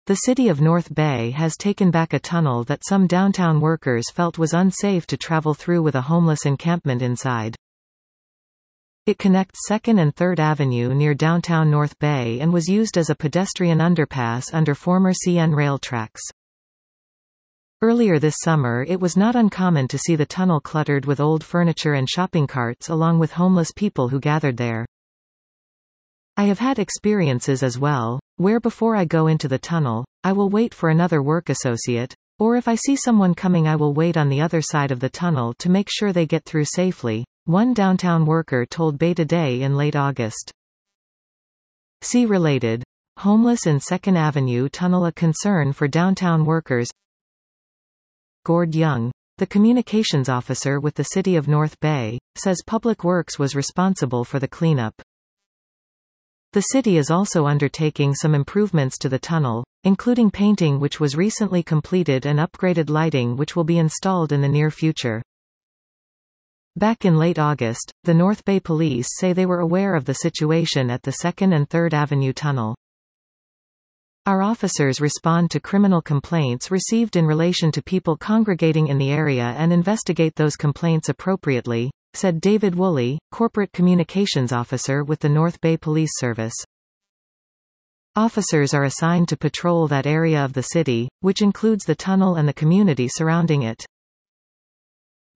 The city of North Bay has taken back a tunnel that some downtown workers felt was unsafe to travel through with a homeless encampment inside. It connects 2nd and 3rd Avenue near downtown North Bay and was used as a pedestrian underpass under former CN rail tracks. Earlier this summer it was not uncommon to see the tunnel cluttered with old furniture and shopping carts along with homeless people who gathered there. I have had experiences as well, where before I go into the tunnel, I will wait for another work associate, or if I see someone coming I will wait on the other side of the tunnel to make sure they get through safely, one downtown worker told Bay Today in late August. See related. Homeless in 2nd Avenue tunnel a concern for downtown workers. Gord Young, the communications officer with the City of North Bay, says Public Works was responsible for the cleanup. The city is also undertaking some improvements to the tunnel, including painting which was recently completed and upgraded lighting which will be installed in the near future. Back in late August, the North Bay Police say they were aware of the situation at the 2nd and 3rd Avenue tunnel. Our officers respond to criminal complaints received in relation to people congregating in the area and investigate those complaints appropriately, said David Woolley, Corporate Communications Officer with the North Bay Police Service. Officers are assigned to patrol that area of the city, which includes the tunnel and the community surrounding it.